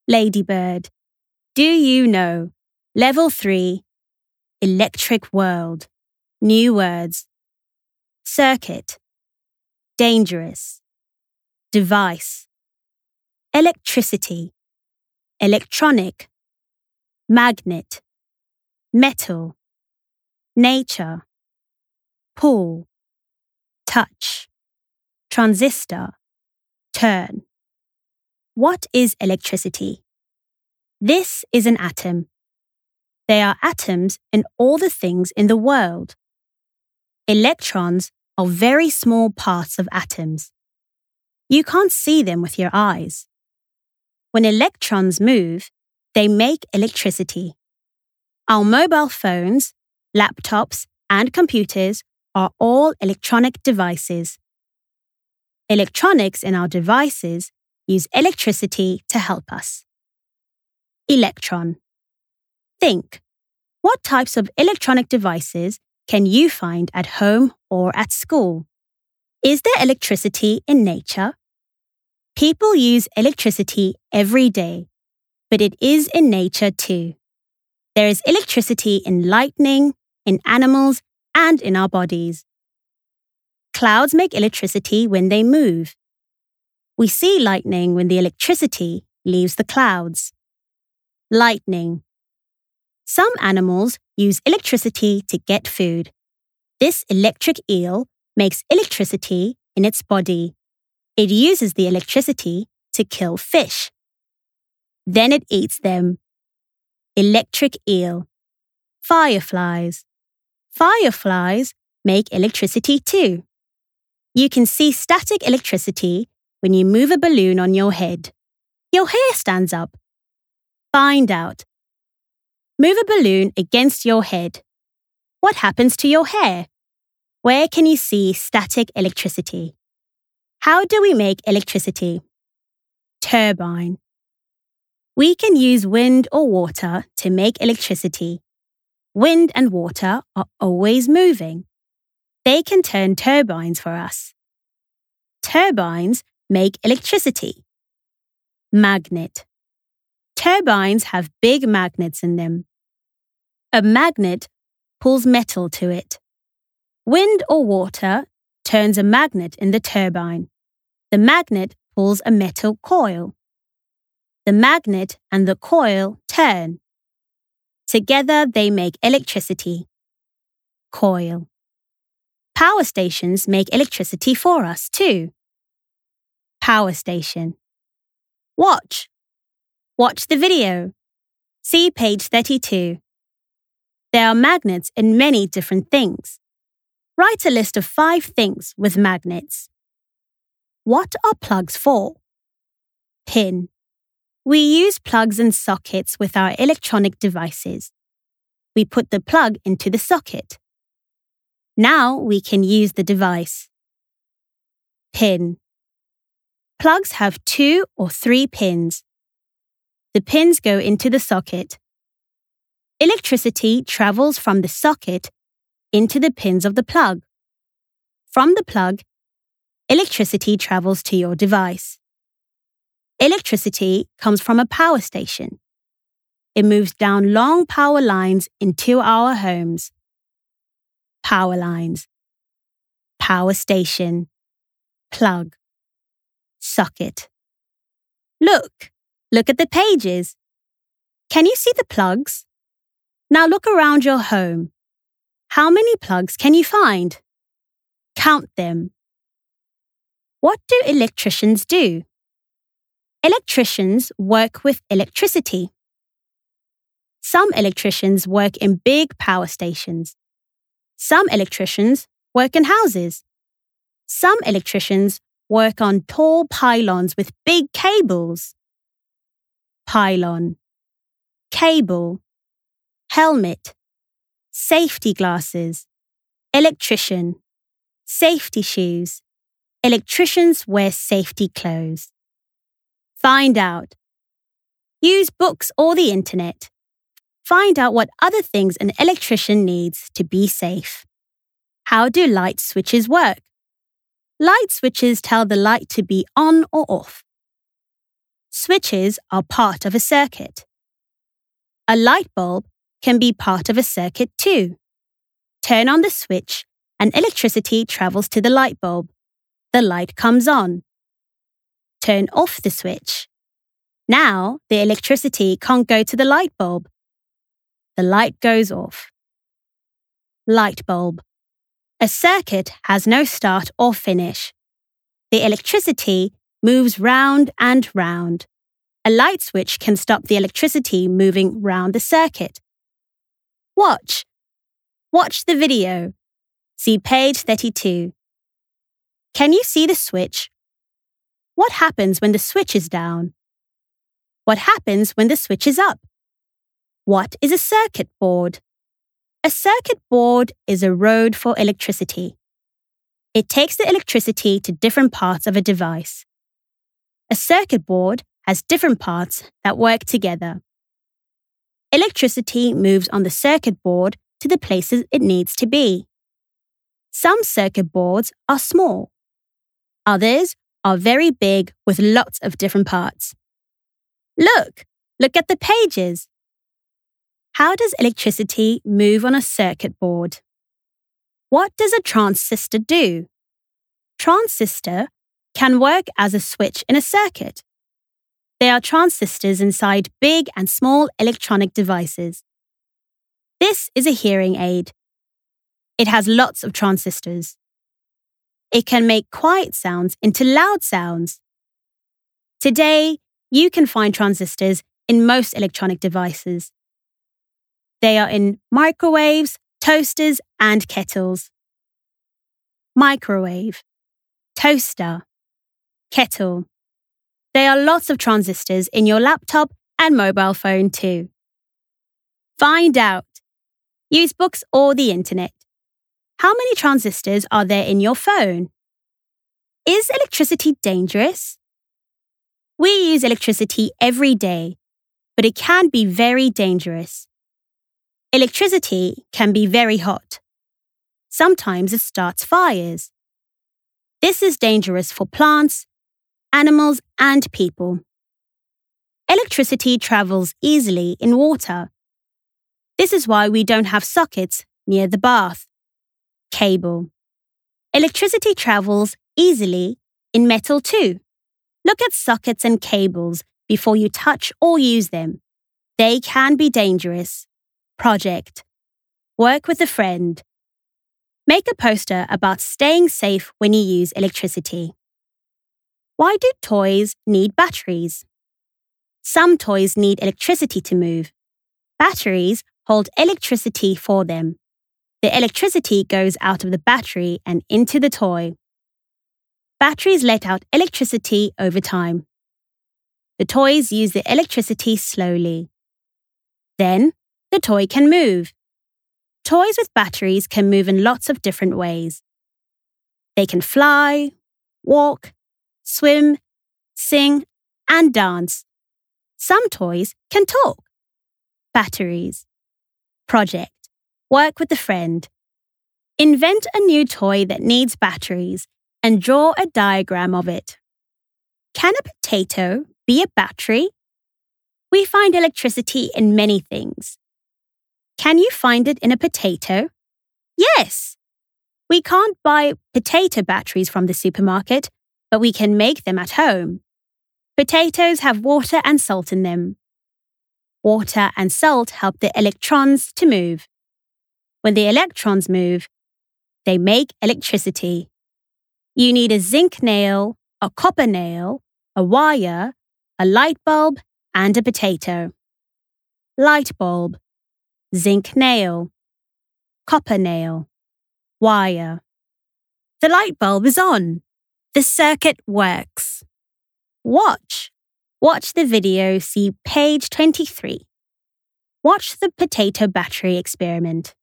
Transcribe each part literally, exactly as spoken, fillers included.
Ladybird. Do you know? Level three. Electric world. New words. Circuit. Dangerous. Device. Electricity. Electronic. Magnet. Metal. Nature. Pull. Touch. Transistor. Turn. What is electricity? This is an atom. There are atoms in all the things in the world. Electrons are very small parts of atoms. You can't see them with your eyes. When electrons move, they make electricity. Our mobile phones, laptops, and computers are all electronic devices. Electronics in our devices use electricity to help us. Electron. Think, what types of electronic devices can you find at home or at school? Is there electricity in nature? People use electricity every day, but it is in nature too. There is electricity in lightning, in animals, and in our bodies. Clouds make electricity when they move. We see lightning when the electricity leaves the clouds. Lightning. Some animals use electricity to get food. This electric eel makes electricity in its body. It uses the electricity to kill fish. Then it eats them. Electric eel. Fireflies. Fireflies make electricity too. You can see static electricity when you move a balloon on your head. Your hair stands up. Find out. Move a balloon against your head. What happens to your hair? Where can you see static electricity? How do we make electricity? Turbine. We can use wind or water to make electricity. Wind and water are always moving. They can turn turbines for us. Turbines make electricity. Magnet. Turbines have big magnets in them. A magnet pulls metal to it. Wind or water turns a magnet in the turbine. The magnet pulls a metal coil. The magnet and the coil turn. Together they make electricity. Coil. Power stations make electricity for us too. Power station. Watch. Watch the video. See page thirty-two. There are magnets in many different things. Write a list of five things with magnets. What are plugs for? Pin. We use plugs and sockets with our electronic devices. We put the plug into the socket. Now we can use the device. Pin. Plugs have two or three pins. The pins go into the socket. Electricity travels from the socket into the pins of the plug. From the plug, electricity travels to your device. Electricity comes from a power station. It moves down long power lines into our homes. Power lines. Power station. Plug. Socket. Look. Look at the pages. Can you see the plugs? Now look around your home. How many plugs can you find? Count them. What do electricians do? Electricians work with electricity. Some electricians work in big power stations. Some electricians work in houses. Some electricians work on tall pylons with big cables. Pylon. Cable. Helmet. Safety glasses. Electrician. Safety shoes. Electricians wear safety clothes. Find out. Use books or the internet. Find out what other things an electrician needs to be safe. How do light switches work? Light switches tell the light to be on or off. Switches are part of a circuit. A light bulb can be part of a circuit too. Turn on the switch and electricity travels to the light bulb. The light comes on. Turn off the switch. Now the electricity can't go to the light bulb. The light goes off. Light bulb. A circuit has no start or finish. The electricity moves round and round. A light switch can stop the electricity moving round the circuit. Watch. Watch the video. See page thirty-two. Can you see the switch? What happens when the switch is down? What happens when the switch is up? What is a circuit board? A circuit board is a road for electricity. It takes the electricity to different parts of a device. A circuit board has different parts that work together. Electricity moves on the circuit board to the places it needs to be. Some circuit boards are small. Others are very big with lots of different parts. Look, look at the pages. How does electricity move on a circuit board? What does a transistor do? Transistor can work as a switch in a circuit. There are transistors inside big and small electronic devices. This is a hearing aid. It has lots of transistors. It can make quiet sounds into loud sounds. Today, you can find transistors in most electronic devices. They are in microwaves, toasters, and kettles. Microwave, toaster, kettle. There are lots of transistors in your laptop and mobile phone too. Find out. Use books or the internet. How many transistors are there in your phone? Is electricity dangerous? We use electricity every day, but it can be very dangerous. Electricity can be very hot. Sometimes it starts fires. This is dangerous for plants, animals, and people. Electricity travels easily in water. This is why we don't have sockets near the bath. Cable. Electricity travels easily in metal too. Look at sockets and cables before you touch or use them. They can be dangerous. Project. Work with a friend. Make a poster about staying safe when you use electricity. Why do toys need batteries? Some toys need electricity to move. Batteries hold electricity for them. The electricity goes out of the battery and into the toy. Batteries let out electricity over time. The toys use the electricity slowly. Then, the toy can move. Toys with batteries can move in lots of different ways. They can fly, walk, swim, sing, and dance. Some toys can talk. Batteries. Project. Work with a friend. Invent a new toy that needs batteries and draw a diagram of it. Can a potato be a battery? We find electricity in many things. Can you find it in a potato? Yes! We can't buy potato batteries from the supermarket, but we can make them at home. Potatoes have water and salt in them. Water and salt help the electrons to move. When the electrons move, they make electricity. You need a zinc nail, a copper nail, a wire, a light bulb, and a potato. Light bulb, zinc nail, copper nail, wire. The light bulb is on. The circuit works. Watch. Watch the video, see page twenty-three. Watch the potato battery experiment.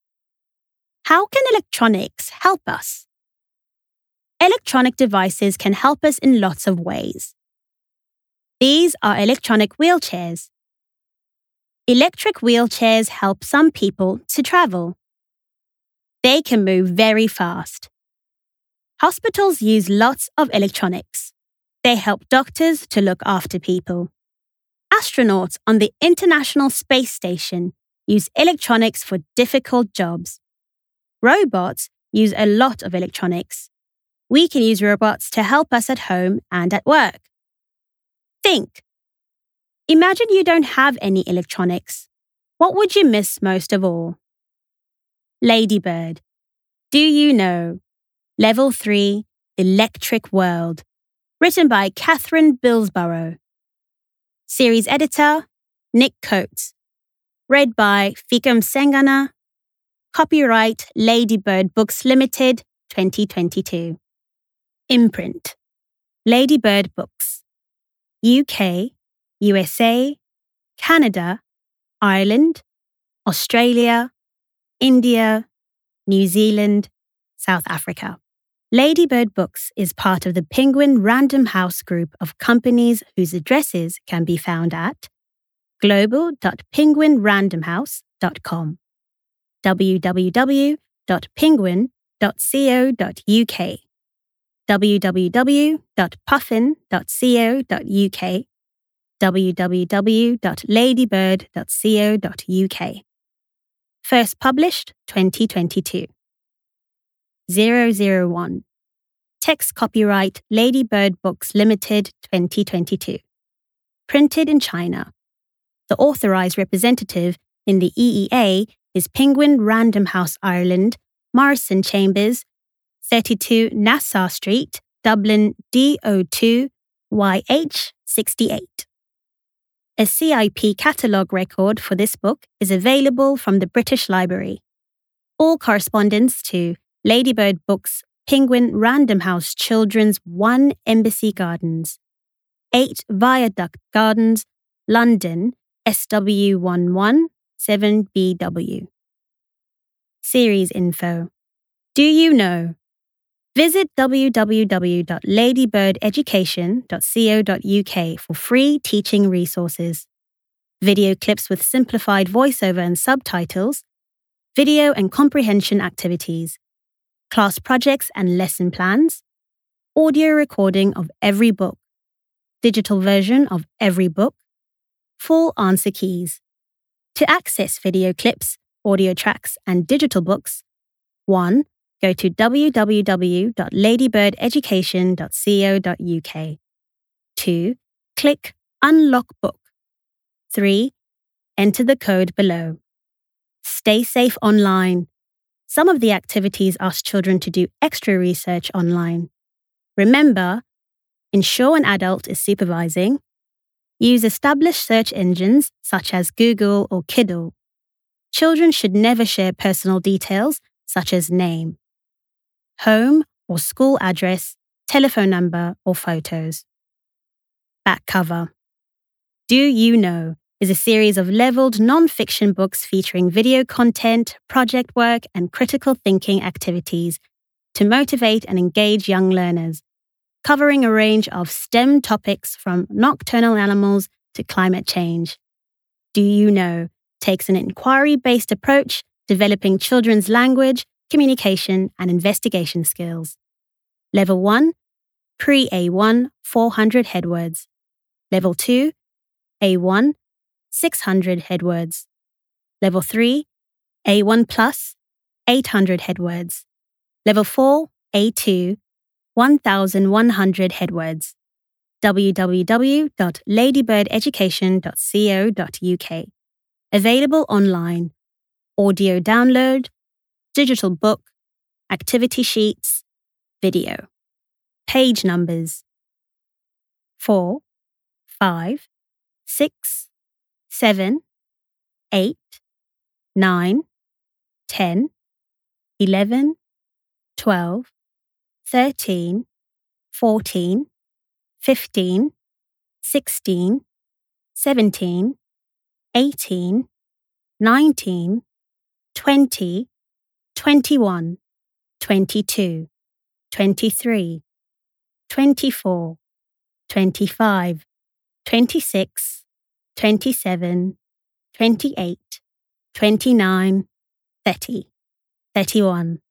How can electronics help us? Electronic devices can help us in lots of ways. These are electronic wheelchairs. Electric wheelchairs help some people to travel. They can move very fast. Hospitals use lots of electronics. They help doctors to look after people. Astronauts on the International Space Station use electronics for difficult jobs. Robots use a lot of electronics. We can use robots to help us at home and at work. Think. Imagine you don't have any electronics. What would you miss most of all? Ladybird. Do you know? Level three, Electric World. Written by Catherine Billsborough. Series editor, Nick Coates. Read by Fikam Sengana. Copyright Ladybird Books Limited, twenty twenty-two. Imprint. Ladybird Books. U K, U S A, Canada, Ireland, Australia, India, New Zealand, South Africa. Ladybird Books is part of the Penguin Random House group of companies whose addresses can be found at global dot penguin random house dot com, w w w dot penguin dot co dot u k, w w w dot puffin dot co dot u k, w w w dot ladybird dot co dot u k. First published twenty twenty-two. zero zero one. Text copyright Ladybird Books Limited twenty twenty-two. Printed in China. The authorised representative in the E E A is Penguin Random House Ireland, Morrison Chambers, thirty-two Nassau Street, Dublin D O two Y H sixty-eight. A C I P catalogue record for this book is available from the British Library. All correspondence to Ladybird Books, Penguin Random House Children's one Embassy Gardens, eight Viaduct Gardens, London, S W one one seven B W. Series info. Do you know? Visit w w w dot ladybird education dot co dot u k for free teaching resources, video clips with simplified voiceover and subtitles, video and comprehension activities, class projects and lesson plans, audio recording of every book, digital version of every book, full answer keys. To access video clips, audio tracks, and digital books, one. Go to w w w dot ladybird education dot co dot u k. two. Click Unlock Book. three. Enter the code below. Stay safe online. Some of the activities ask children to do extra research online. Remember, ensure an adult is supervising. Use established search engines such as Google or Kiddle. Children should never share personal details such as name, home or school address, telephone number, or photos. Back cover. Do You Know is a series of leveled non-fiction books featuring video content, project work, and critical thinking activities to motivate and engage young learners, covering a range of STEM topics from nocturnal animals to climate change. Do You Know takes an inquiry-based approach, developing children's language, communication, and investigation skills. Level one, Pre-A one, four hundred headwords. Level two, A one, six hundred headwords. Level three, A one plus, eight hundred headwords. Level four, A two, one thousand one hundred headwords. w w w dot ladybird education dot co dot u k. Available online. Audio download, digital book, activity sheets, video. Page numbers. four, five, six, seven, eight, nine, ten, eleven, twelve, thirteen, fourteen, fifteen, sixteen, seventeen, eighteen, nineteen, twenty, twenty-one, twenty-two, twenty-three, twenty-four, twenty-five, twenty-six, twenty-seven, twenty-eight, twenty-nine, thirty, thirty-one.